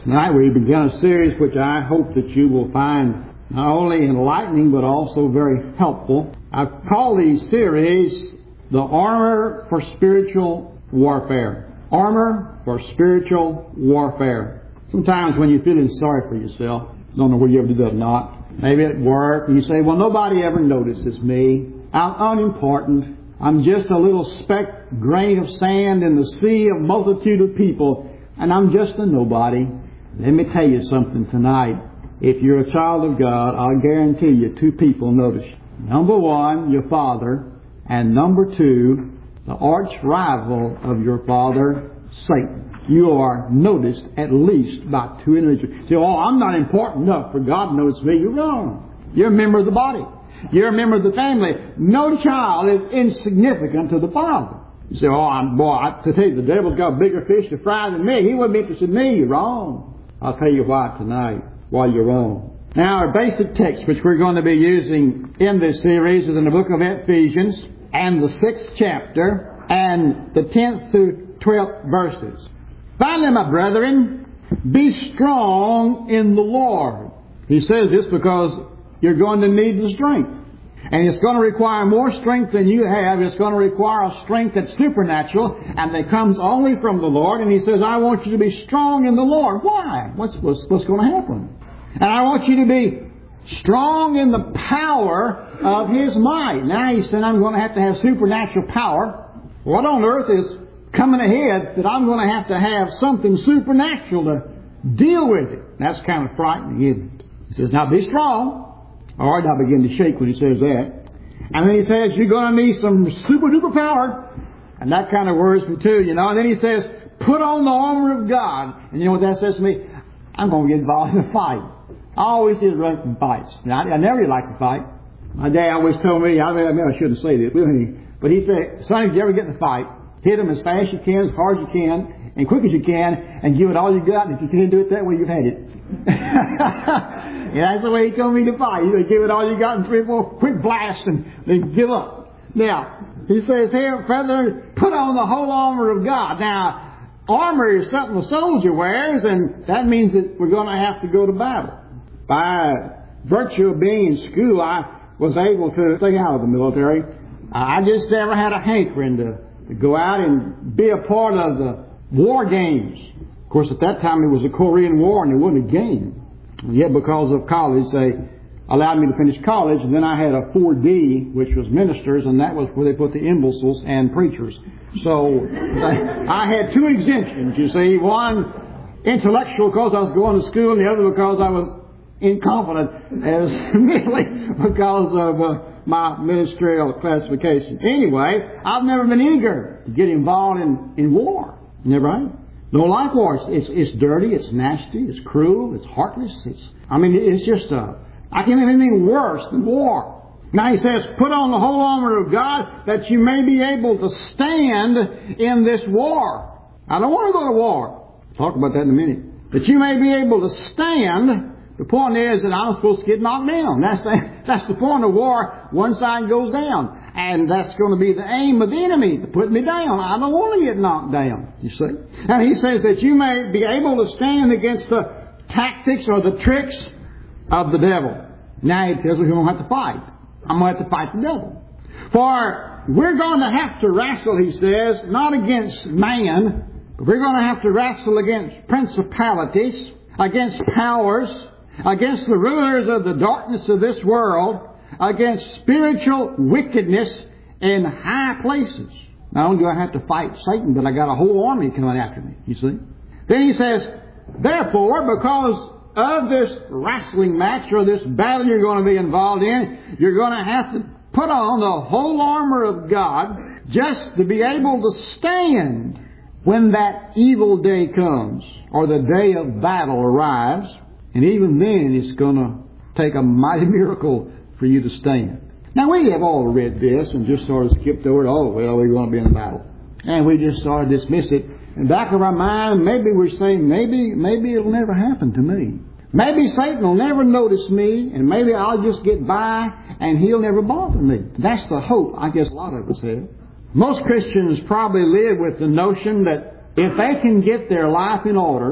Tonight we began a series which I hope that you will find not only enlightening but also very helpful. I've called these series The Armor for Spiritual Warfare. Armor for Spiritual Warfare. Sometimes when you're feeling sorry for yourself, don't know whether you ever do that or not, maybe at work, and you say, well, nobody ever notices me. I'm unimportant. I'm just a little speck, grain of sand in the sea of multitude of people, and I'm just a nobody. Let me tell you something tonight. If you're a child of God, I'll guarantee you two people notice you. Number one, your father, and number two, the arch rival of your father, Satan. You are noticed at least by two individuals. You say, oh, I'm not important enough for God to notice me. You're wrong. You're a member of the body. You're a member of the family. No child is insignificant to the father. You say, I tell you, the devil's got bigger fish to fry than me. He wouldn't be interested in me. You're wrong. I'll tell you why tonight, why you're wrong. Now, our basic text, which we're going to be using in this series, is in the book of Ephesians, and the 6th chapter, and the 10th through 12th verses. Finally, my brethren, be strong in the Lord. He says this because you're going to need the strength. And it's going to require more strength than you have. It's going to require a strength that's supernatural and that comes only from the Lord. And He says, I want you to be strong in the Lord. Why? What's going to happen? And I want you to be strong in the power of His might. Now He said, I'm going to have supernatural power. What on earth is coming ahead that I'm going to have something supernatural to deal with it? That's kind of frightening, isn't it? He says, now be strong. All right, I begin to shake when He says that. And then He says, you're going to need some super duper power. And that kind of worries me too, you know. And then He says, put on the armor of God. And you know what that says to me? I'm going to get involved in a fight. I always did run from fights. Now, I never liked to fight. My dad always told me, I shouldn't say this, but he said, son, if you ever get in a fight, hit them as fast as you can, as hard as you can, and quick as you can, and give it all you got. And if you can't do it that way, you've had it. Yeah, that's the way He told me to fight. He said, give it all you got in 3 or 4 quick blasts and then give up. Now, He says here, further, put on the whole armor of God. Now, armor is something a soldier wears, and that means that we're going to have to go to battle. By virtue of being in school, I was able to stay out of the military. I just never had a hankering to go out and be a part of the war games. Of course, at that time it was the Korean War and it wasn't a game. And yet because of college, they allowed me to finish college. And then I had a 4D, which was ministers, and that was where they put the imbeciles and preachers. So I had 2 exemptions, you see. One, intellectual because I was going to school, and the other because I was incompetent, as merely because of my ministerial classification. Anyway, I've never been eager to get involved in war. Never have. Don't like war. It's dirty, it's nasty, it's cruel, it's heartless. It's just I can't have anything worse than war. Now He says, put on the whole armor of God that you may be able to stand in this war. I don't want to go to war. I'll talk about that in a minute. That you may be able to stand. The point is that I'm supposed to get knocked down. That's the point of war. One side goes down. And that's going to be the aim of the enemy, to put me down. I don't want to get knocked down, you see. And He says that you may be able to stand against the tactics or the tricks of the devil. Now He tells us we don't have to fight. I'm going to have to fight the devil. For we're going to have to wrestle, He says, not against man, but we're going to have to wrestle against principalities, against powers, against the rulers of the darkness of this world, against spiritual wickedness in high places. Not only do I have to fight Satan, but I got a whole army coming after me, you see. Then He says, therefore, because of this wrestling match or this battle you're going to be involved in, you're going to have to put on the whole armor of God just to be able to stand when that evil day comes or the day of battle arrives. And even then, it's going to take a mighty miracle for you to stand. Now, we have all read this and just sort of skipped over it. Oh, well, we're going to be in a battle. And we just sort of dismiss it. In the back of our mind, maybe we're saying, maybe it'll never happen to me. Maybe Satan will never notice me, and maybe I'll just get by, and he'll never bother me. That's the hope I guess a lot of us have. Most Christians probably live with the notion that if they can get their life in order,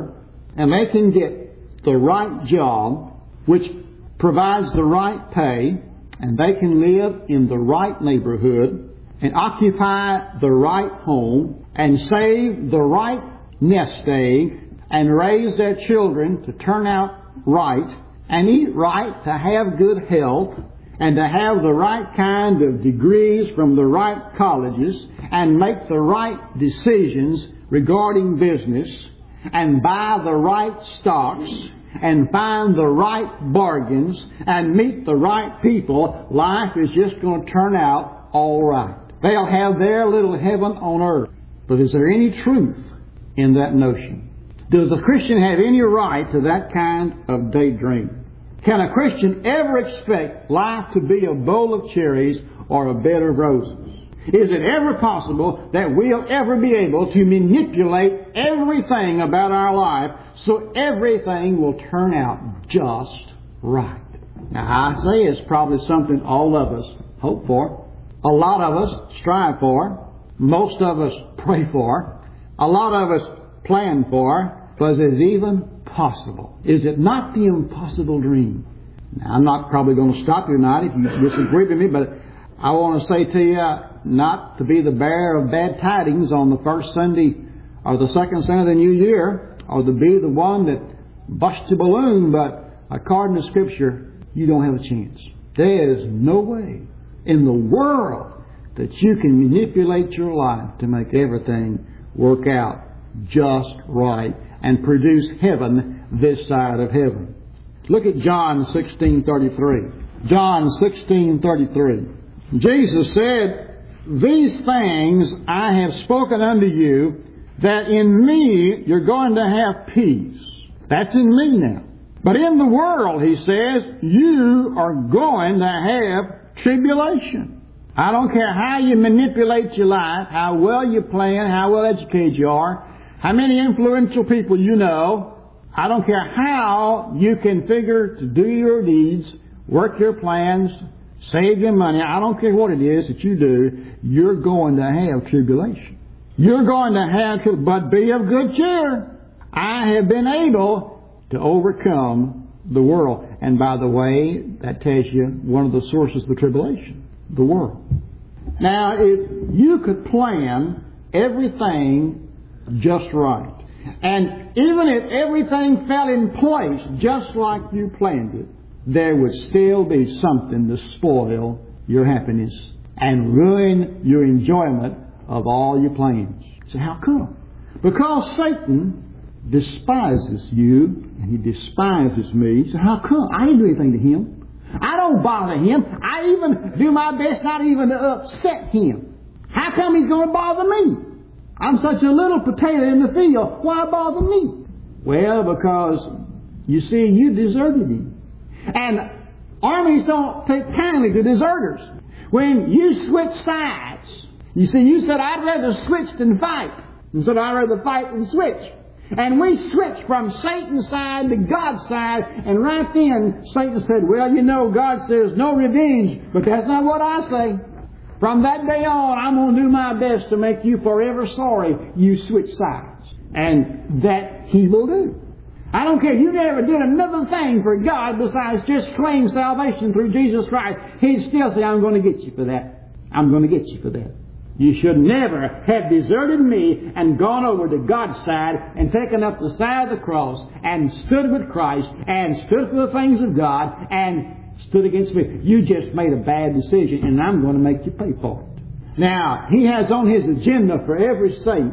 and they can get the right job, which provides the right pay, and they can live in the right neighborhood, and occupy the right home, and save the right nest egg, and raise their children to turn out right, and eat right, to have good health, and to have the right kind of degrees from the right colleges, and make the right decisions regarding business, and buy the right stocks, and find the right bargains, and meet the right people, life is just going to turn out all right. They'll have their little heaven on earth. But is there any truth in that notion? Does a Christian have any right to that kind of daydream? Can a Christian ever expect life to be a bowl of cherries or a bed of roses? Is it ever possible that we'll ever be able to manipulate everything about our life so everything will turn out just right? Now, I say it's probably something all of us hope for, a lot of us strive for, most of us pray for, a lot of us plan for, but is it even possible? Is it not the impossible dream? Now, I'm not probably going to stop you tonight if you disagree with me, but I want to say to you, not to be the bearer of bad tidings on the first Sunday or the second Sunday of the new year, or to be the one that busts a balloon, but according to Scripture, you don't have a chance. There is no way in the world that you can manipulate your life to make everything work out just right and produce heaven this side of heaven. Look at John 16:33. John 16:33. Jesus said, "These things I have spoken unto you, that in me you're going to have peace." That's in me now. But in the world, he says, you are going to have tribulation. I don't care how you manipulate your life, how well you plan, how well educated you are, how many influential people you know. I don't care how you can figure to do your deeds, work your plans, save your money. I don't care what it is that you do. You're going to have tribulation. You're going to have tribulation, but be of good cheer. I have been able to overcome the world. And by the way, that tells you one of the sources of the tribulation, the world. Now, if you could plan everything just right, and even if everything fell in place just like you planned it, there would still be something to spoil your happiness and ruin your enjoyment of all your plans. So how come? Because Satan despises you, and he despises me. So how come? I didn't do anything to him. I don't bother him. I even do my best not even to upset him. How come he's going to bother me? I'm such a little potato in the field. Why bother me? Well, because, you see, you deserted him. And armies don't take kindly to deserters. When you switch sides, you see, you said, I'd rather switch than fight. And said, I'd rather fight than switch. And we switched from Satan's side to God's side, and right then Satan said, well, you know, God says no revenge, but that's not what I say. From that day on, I'm going to do my best to make you forever sorry you switch sides. And that He will do. I don't care if you never did another thing for God besides just claim salvation through Jesus Christ. He'd still say, I'm going to get you for that. I'm going to get you for that. You should never have deserted me and gone over to God's side and taken up the side of the cross and stood with Christ and stood for the things of God and stood against me. You just made a bad decision, and I'm going to make you pay for it. Now, He has on His agenda for every saint,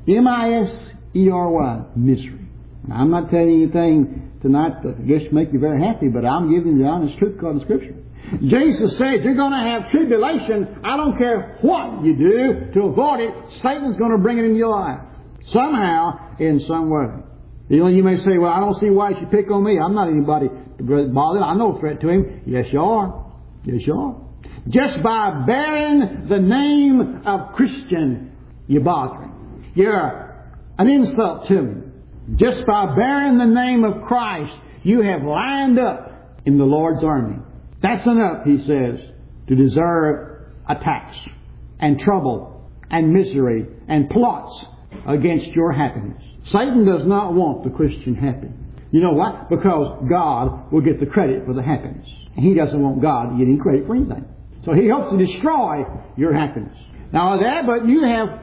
misery, misery. Now, I'm not telling you anything tonight that I guess make you very happy, but I'm giving you the honest truth according to Scripture. Jesus said, you're going to have tribulation. I don't care what you do to avoid it. Satan's going to bring it into your life. Somehow, in some way. You may say, well, I don't see why you should pick on me. I'm not anybody to bother. I'm no threat to him. Yes, you are. Yes, you are. Just by bearing the name of Christian, you're bothering. You're an insult to him. Just by bearing the name of Christ, you have lined up in the Lord's army. That's enough, He says, to deserve attacks and trouble and misery and plots against your happiness. Satan does not want the Christian happy. You know why? Because God will get the credit for the happiness. And He doesn't want God to get any credit for anything. So he hopes to destroy your happiness. Now that, but you have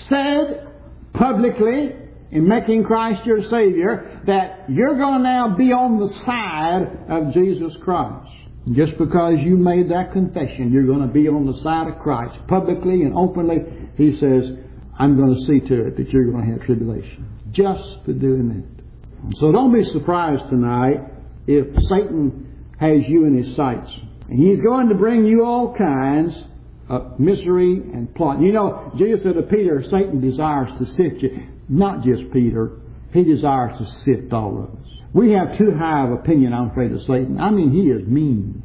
said publicly in making Christ your Savior that you're going to now be on the side of Jesus Christ. Just because you made that confession, you're going to be on the side of Christ publicly and openly. He says, I'm going to see to it that you're going to have tribulation. Just for doing that. So don't be surprised tonight if Satan has you in his sights. And he's going to bring you all kinds of misery and plot. You know, Jesus said to Peter, Satan desires to sift you. Not just Peter. He desires to sift all of us. We have too high of opinion, I'm afraid, of Satan. I mean, he is mean.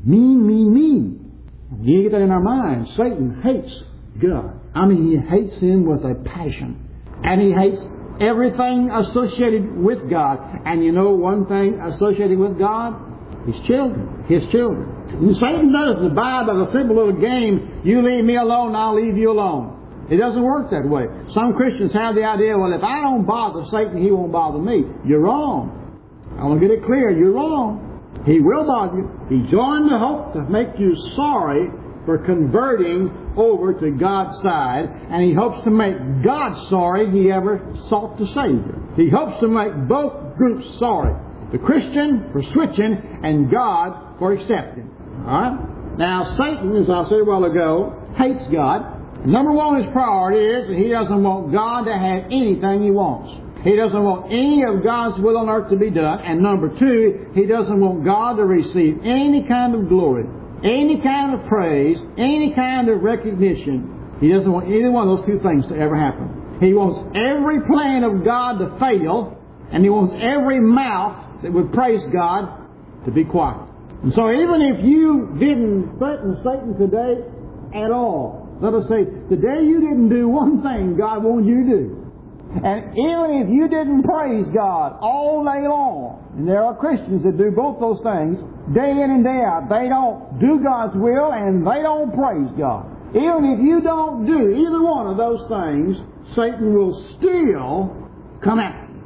Mean. You get that in our minds. Satan hates God. I mean, he hates Him with a passion. And he hates everything associated with God. And you know one thing associated with God? His children. His children. And Satan doesn't buy by the simple little game, you leave me alone, I'll leave you alone. It doesn't work that way. Some Christians have the idea, well, if I don't bother Satan, he won't bother me. You're wrong. I want to get it clear. You're wrong. He will bother you. He joined the hope to make you sorry for converting over to God's side, and he hopes to make God sorry he ever sought to save you. He hopes to make both groups sorry. The Christian for switching and God for accepting. Alright? Now, Satan, as I said a while ago, hates God. Number one, his priority is that he doesn't want God to have anything he wants. He doesn't want any of God's will on earth to be done. And number two, he doesn't want God to receive any kind of glory, any kind of praise, any kind of recognition. He doesn't want either one of those two things to ever happen. He wants every plan of God to fail, and he wants every mouth that would praise God to be quiet. And so even if you didn't threaten Satan today at all, let us say, today you didn't do one thing God wanted you to do. And even if you didn't praise God all day long, and there are Christians that do both those things, day in and day out, they don't do God's will and they don't praise God. Even if you don't do either one of those things, Satan will still come at you.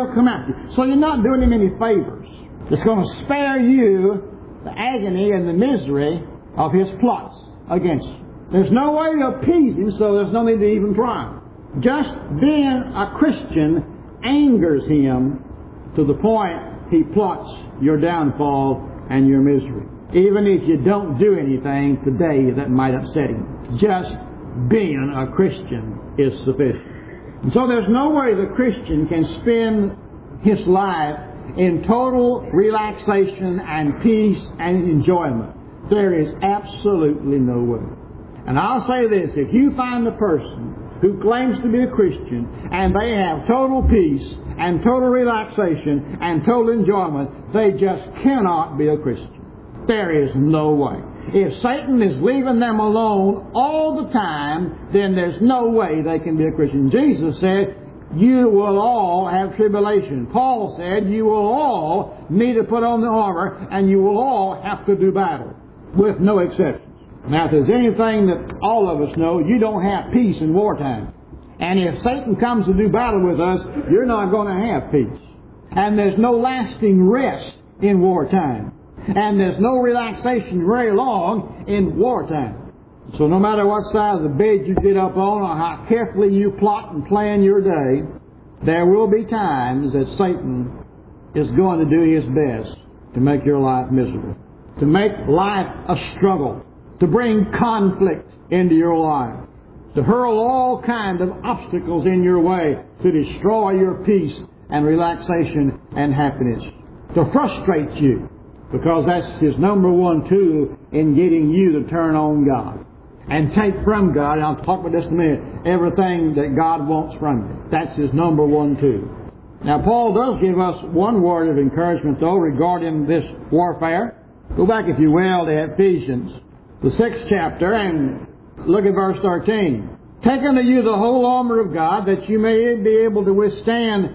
So you're not doing him any favors. It's going to spare you the agony and the misery of his plots against you. There's no way to appease him, so there's no need to even try. Just being a Christian angers him to the point he plots your downfall and your misery. Even if you don't do anything today that might upset him. Just being a Christian is sufficient. And so there's no way the Christian can spend his life in total relaxation and peace and enjoyment. There is absolutely no way. And I'll say this, if you find a person who claims to be a Christian and they have total peace and total relaxation and total enjoyment, they just cannot be a Christian. There is no way. If Satan is leaving them alone all the time, then there's no way they can be a Christian. Jesus said, you will all have tribulation. Paul said, you will all need to put on the armor and you will all have to do battle, with no exceptions. Now, if there's anything that all of us know, you don't have peace in wartime. And if Satan comes to do battle with us, you're not going to have peace. And there's no lasting rest in wartime. And there's no relaxation very long in wartime. So no matter what side of the bed you get up on or how carefully you plot and plan your day, there will be times that Satan is going to do his best to make your life miserable, to make life a struggle, to bring conflict into your life, to hurl all kinds of obstacles in your way to destroy your peace and relaxation and happiness, to frustrate you, because that's his number one tool in getting you to turn on God and take from God, and I'll talk about this in a minute, everything that God wants from you. That's his number one tool. Now, Paul does give us one word of encouragement, though, regarding this warfare. Go back, if you will, to Ephesians, the 6th chapter, and look at verse 13. Take unto you the whole armor of God, that you may be able to withstand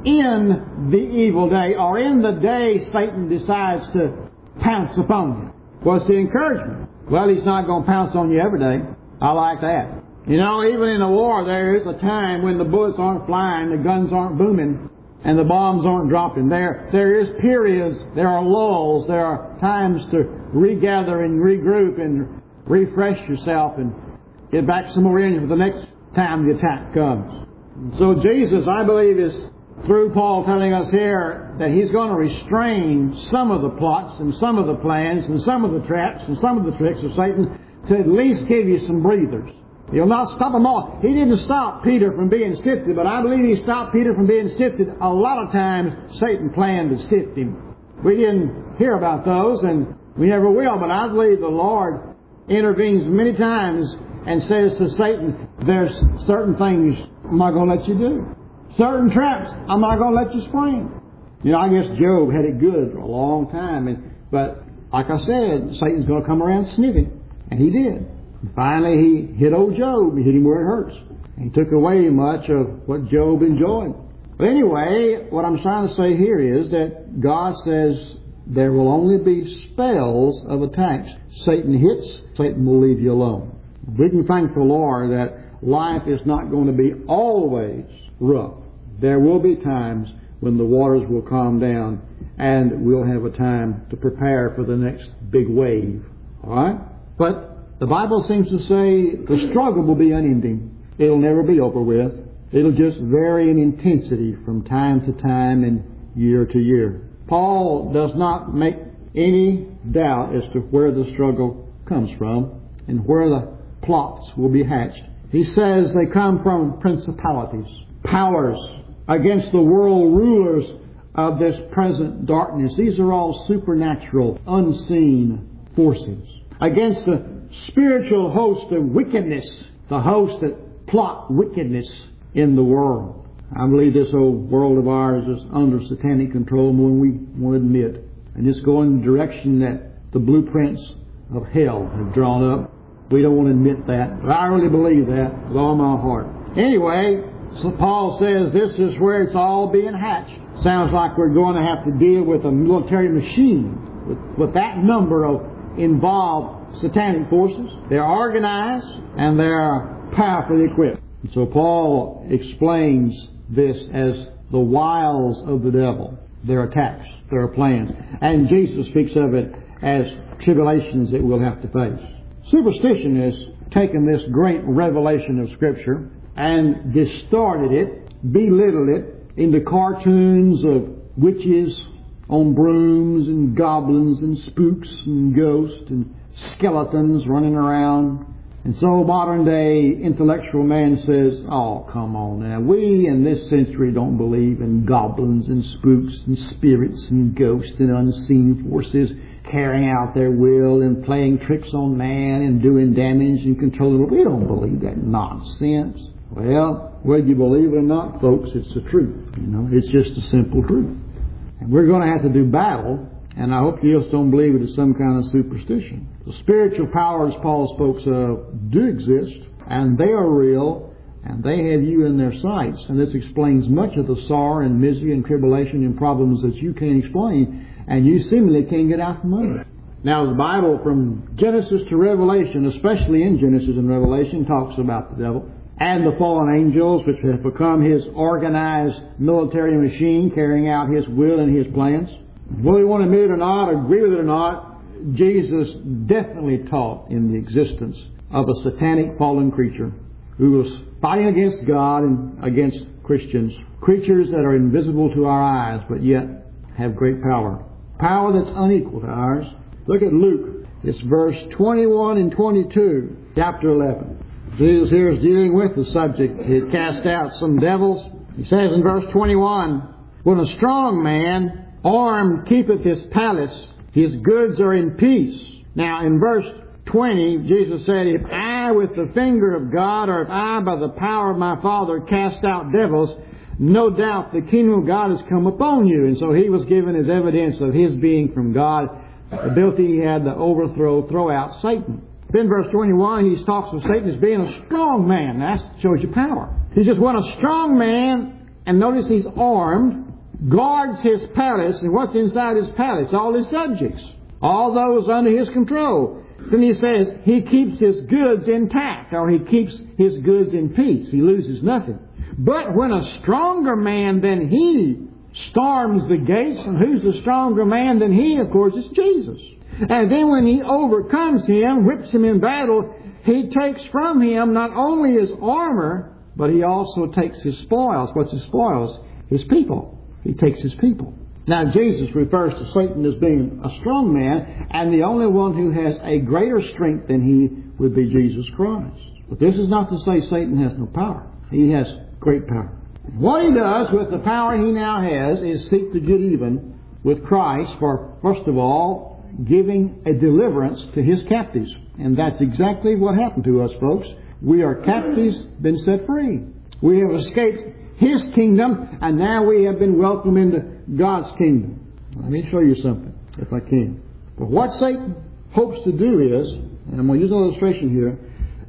in the evil day, or in the day Satan decides to pounce upon you. What's the encouragement? Well, he's not going to pounce on you every day. I like that. You know, even in a war, there is a time when the bullets aren't flying, the guns aren't booming, and the bombs aren't dropping. There is periods, there are lulls, there are times to regather and regroup and refresh yourself and get back some more energy for the next time the attack comes. So Jesus, I believe, is through Paul telling us here that He's going to restrain some of the plots and some of the plans and some of the traps and some of the tricks of Satan to at least give you some breathers. He'll not stop them all. He didn't stop Peter from being sifted, but I believe He stopped Peter from being sifted. A lot of times Satan planned to sift him. We didn't hear about those, and we never will, but I believe the Lord intervenes many times and says to Satan, there's certain things I'm not going to let you do. Certain traps I'm not going to let you spring. You know, I guess Job had it good for a long time, but like I said, Satan's going to come around sniffing, and he did. And finally, he hit old Job. He hit him where it hurts. And he took away much of what Job enjoyed. But anyway, what I'm trying to say here is that God says there will only be spells of attacks. Satan hits, Satan will leave you alone. We can thank the Lord that life is not going to be always rough. There will be times when the waters will calm down and we'll have a time to prepare for the next big wave. Alright? But the Bible seems to say the struggle will be unending. It'll never be over with. It'll just vary in intensity from time to time and year to year. Paul does not make any doubt as to where the struggle comes from and where the plots will be hatched. He says they come from principalities, powers, against the world rulers of this present darkness. These are all supernatural, unseen forces. Against the spiritual host of wickedness, the host that plot wickedness in the world. I believe this old world of ours is under satanic control more than we want to admit. And it's going in the direction that the blueprints of hell have drawn up. We don't want to admit that, but I really believe that with all my heart. Anyway, so Paul says this is where it's all being hatched. Sounds like we're going to have to deal with a military machine with that number of involved satanic forces. They're organized and they're powerfully equipped. And so Paul explains this as the wiles of the devil, their attacks, their plans. And Jesus speaks of it as tribulations that we'll have to face. Superstition has taken this great revelation of Scripture and distorted it, belittled it into cartoons of witches on brooms and goblins and spooks and ghosts and skeletons running around. And so modern day intellectual man says, oh, come on now. We in this century don't believe in goblins and spooks and spirits and ghosts and unseen forces carrying out their will and playing tricks on man and doing damage and controlling. We don't believe that nonsense. Well, whether you believe it or not, folks, it's the truth. You know, it's just a simple truth. And we're going to have to do battle, and I hope you just don't believe it is some kind of superstition. The spiritual powers Paul spoke of do exist, and they are real, and they have you in their sights. And this explains much of the sorrow and misery and tribulation and problems that you can't explain, and you seemingly can't get out from under. Now, the Bible from Genesis to Revelation, especially in Genesis and Revelation, talks about the devil and the fallen angels, which have become his organized military machine carrying out his will and his plans. Whether you want to admit it or not, agree with it or not, Jesus definitely taught in the existence of a satanic fallen creature who was fighting against God and against Christians, creatures that are invisible to our eyes but yet have great power. Power that's unequal to ours. Look at Luke. It's verse 21 and 22, chapter 11. Jesus here is dealing with the subject. He had cast out some devils. He says in verse 21, when a strong man armed keepeth his palace, his goods are in peace. Now in verse 20, Jesus said, if I with the finger of God, or if I by the power of my Father cast out devils, no doubt the kingdom of God has come upon you. And so he was given as evidence of his being from God, the ability he had to throw out Satan. Then verse 21, he talks of Satan as being a strong man. That shows you power. He says, when a strong man, and notice he's armed, guards his palace, and what's inside his palace? All his subjects. All those under his control. Then he says he keeps his goods intact, or he keeps his goods in peace. He loses nothing. But when a stronger man than he storms the gates, and who's the stronger man than he? Of course, it's Jesus. And then when he overcomes him, whips him in battle, he takes from him not only his armor, but he also takes his spoils. What's his spoils? His people. He takes his people. Now, Jesus refers to Satan as being a strong man, and the only one who has a greater strength than he would be Jesus Christ. But this is not to say Satan has no power. He has great power. What he does with the power he now has is seek to get even with Christ for, first of all, giving a deliverance to his captives. And that's exactly what happened to us, folks. We are captives, been set free. We have escaped his kingdom, and now we have been welcomed into God's kingdom. Let me show you something, if I can. But what Satan hopes to do is, and I'm going to use an illustration here,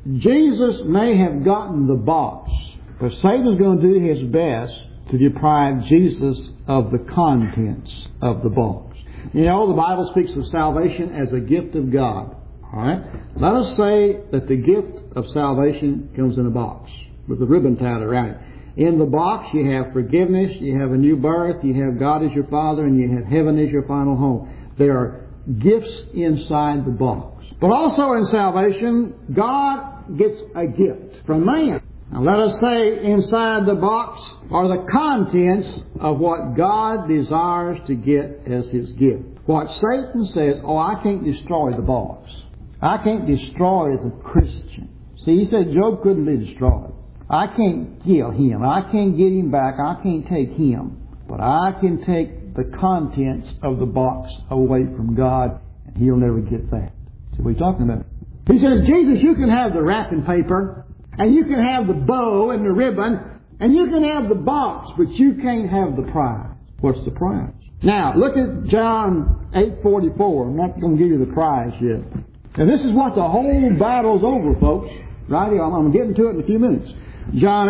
Jesus may have gotten the box, but Satan is going to do his best to deprive Jesus of the contents of the box. You know, the Bible speaks of salvation as a gift of God. All right? Let us say that the gift of salvation comes in a box with a ribbon tied around it. In the box, you have forgiveness, you have a new birth, you have God as your Father, and you have heaven as your final home. There are gifts inside the box. But also in salvation, God gets a gift from man. Now let us say inside the box are the contents of what God desires to get as His gift. What Satan says, I can't destroy the box. I can't destroy the Christian. See, he said Job couldn't be destroyed. I can't kill him. I can't get him back. I can't take him. But I can take the contents of the box away from God, and he'll never get that. See what he's talking about? He says, Jesus, you can have the wrapping paper, and you can have the bow and the ribbon, and you can have the box, but you can't have the prize. What's the prize? Now, look at John 8:44. I'm not going to give you the prize yet. And this is what the whole battle's over, folks. Right here, I'm getting to it in a few minutes. John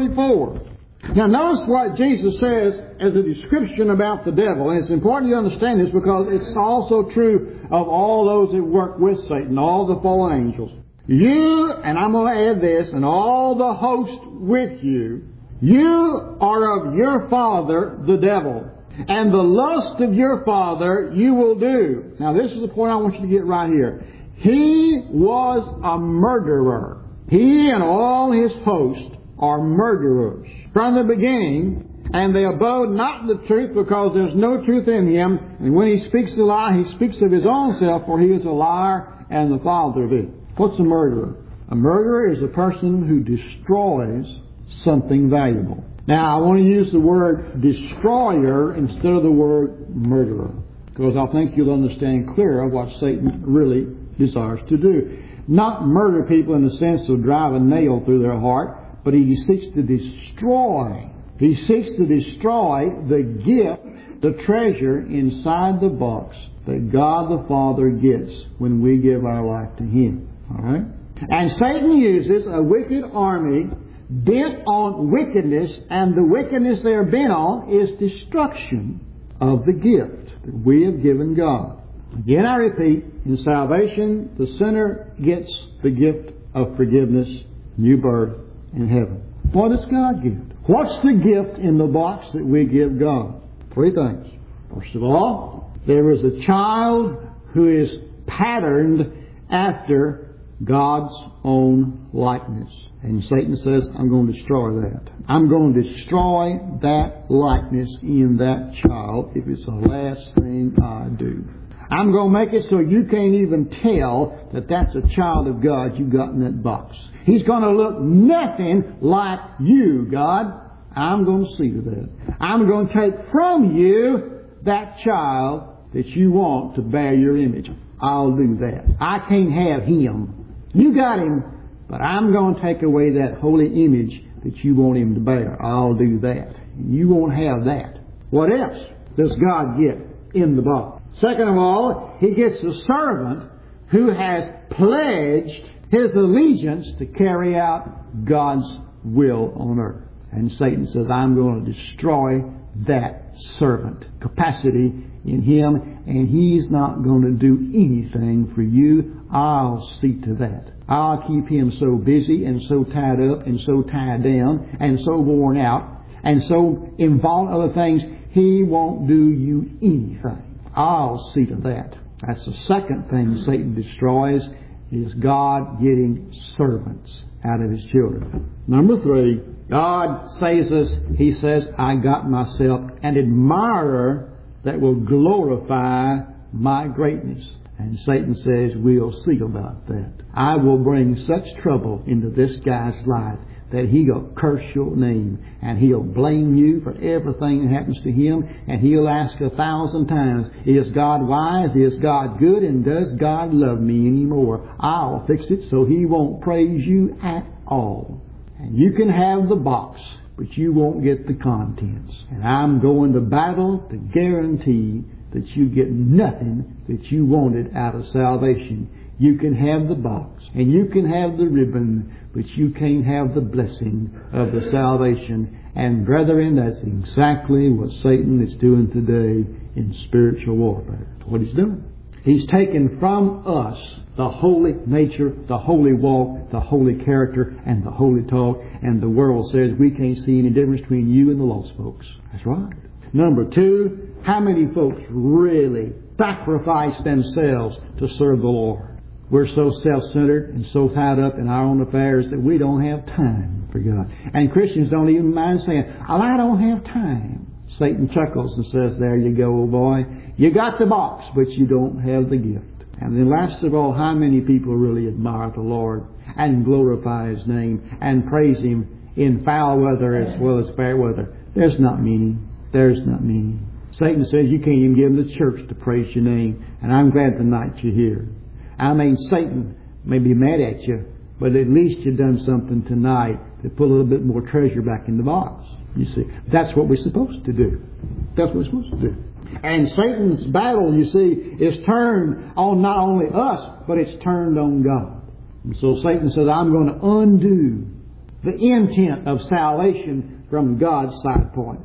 8:44. Now notice what Jesus says as a description about the devil. And it's important you understand this because it's also true of all those that work with Satan, all the fallen angels. You, and I'm going to add this, and all the host with you, you are of your father, the devil. And the lust of your father you will do. Now this is the point I want you to get right here. He was a murderer. He and all his host are murderers from the beginning, and they abode not in the truth because there's no truth in him. And when he speaks a lie, he speaks of his own self, for he is a liar and the father of it. What's a murderer? A murderer is a person who destroys something valuable. Now, I want to use the word destroyer instead of the word murderer, because I think you'll understand clearer what Satan really desires to do. Not murder people in the sense of drive a nail through their heart, but he seeks to destroy. He seeks to destroy the gift, the treasure inside the box that God the Father gets when we give our life to Him. All right? And Satan uses a wicked army bent on wickedness, and the wickedness they're bent on is destruction of the gift that we have given God. Again, I repeat, in salvation, the sinner gets the gift of forgiveness, new birth, and heaven. What does God give? What's the gift in the box that we give God? Three things. First of all, there is a child who is patterned after God's own likeness. And Satan says, I'm going to destroy that. I'm going to destroy that likeness in that child if it's the last thing I do. I'm going to make it so you can't even tell that that's a child of God you got in that box. He's going to look nothing like you, God. I'm going to see to that. I'm going to take from you that child that you want to bear your image. I'll do that. I can't have him. You got him, but I'm going to take away that holy image that you want him to bear. I'll do that. You won't have that. What else does God get in the box? Second of all, He gets a servant who has pledged his allegiance to carry out God's will on earth. And Satan says, I'm going to destroy that servant capacity in him, and he's not going to do anything for you. I'll see to that. I'll keep him so busy and so tied up and so tied down and so worn out and so involved in other things, he won't do you anything. I'll see to that. That's the second thing Satan destroys, is God getting servants out of his children. Number 3, God saves us. He says, I got myself an admirer that will glorify my greatness. And Satan says, we'll see about that. I will bring such trouble into this guy's life that he'll curse your name and he'll blame you for everything that happens to him, and he'll ask 1,000 times, is God wise? Is God good? And does God love me anymore? I'll fix it so he won't praise you at all. And you can have the box, but you won't get the contents. And I'm going to battle to guarantee that you get nothing that you wanted out of salvation. You can have the box and you can have the ribbon, but you can't have the blessing of the salvation. And brethren, that's exactly what Satan is doing today in spiritual warfare. That's what he's doing. He's taken from us the holy nature, the holy walk, the holy character, and the holy talk. And the world says we can't see any difference between you and the lost folks. That's right. Number 2, how many folks really sacrifice themselves to serve the Lord? We're so self-centered and so tied up in our own affairs that we don't have time for God. And Christians don't even mind saying, oh, I don't have time. Satan chuckles and says, there you go, old boy. You got the box, but you don't have the gift. And then last of all, how many people really admire the Lord and glorify His name and praise Him in foul weather as well as fair weather? There's not many. There's not many. Satan says you can't even give them the church to praise your name. And I'm glad tonight you're here. I mean, Satan may be mad at you, but at least you've done something tonight to put a little bit more treasure back in the box. You see, that's what we're supposed to do. That's what we're supposed to do. And Satan's battle, you see, is turned on not only us, but it's turned on God. And so Satan says, I'm going to undo the intent of salvation from God's side point.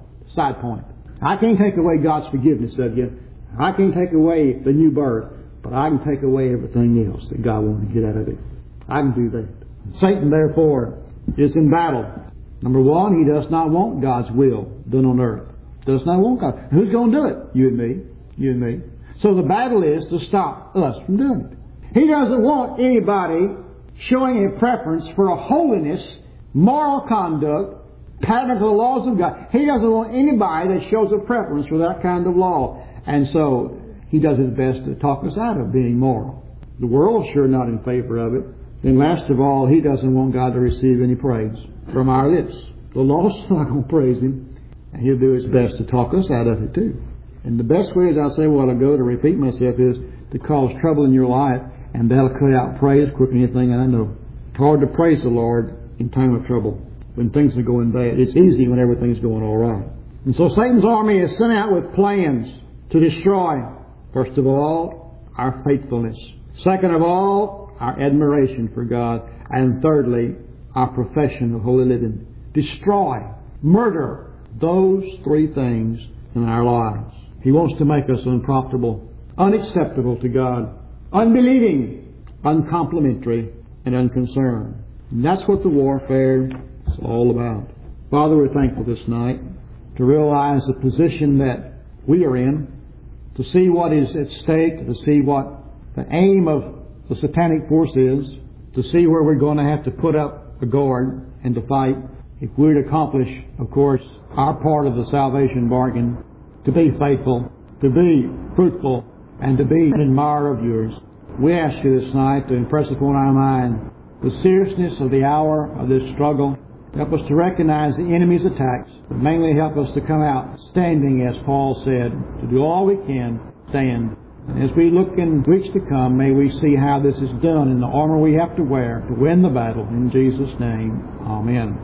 I can't take away God's forgiveness of you. I can't take away the new birth. But I can take away everything else that God wanted to get out of it. I can do that. Satan, therefore, is in battle. Number 1, he does not want God's will done on earth. Does not want God. Who's going to do it? You and me. You and me. So the battle is to stop us from doing it. He doesn't want anybody showing a preference for a holiness, moral conduct, pattern of the laws of God. He doesn't want anybody that shows a preference for that kind of law. And so he does his best to talk us out of being moral. The world's sure not in favor of it. And last of all, he doesn't want God to receive any praise from our lips. The lost's not going to praise him. And he'll do his best to talk us out of it too. And the best way, as I say a while ago, to repeat myself, is to cause trouble in your life, and that'll cut out praise quicker than anything I know. It's hard to praise the Lord in time of trouble, when things are going bad. It's easy when everything's going all right. And so Satan's army is sent out with plans to destroy, first of all, our faithfulness. Second of all, our admiration for God. And thirdly, our profession of holy living. Destroy, murder, those 3 things in our lives. He wants to make us unprofitable, unacceptable to God, unbelieving, uncomplimentary, and unconcerned. And that's what the warfare is all about. Father, we're thankful this night to realize the position that we are in, to see what is at stake, to see what the aim of the satanic force is, to see where we're going to have to put up a guard and to fight if we're to accomplish, of course, our part of the salvation bargain, to be faithful, to be fruitful, and to be an admirer of yours. We ask you this night to impress upon our mind the seriousness of the hour of this struggle. Help us to recognize the enemy's attacks, but mainly help us to come out standing, as Paul said, to do all we can, stand. And as we look in weeks to come, may we see how this is done in the armor we have to wear to win the battle. In Jesus' name, amen.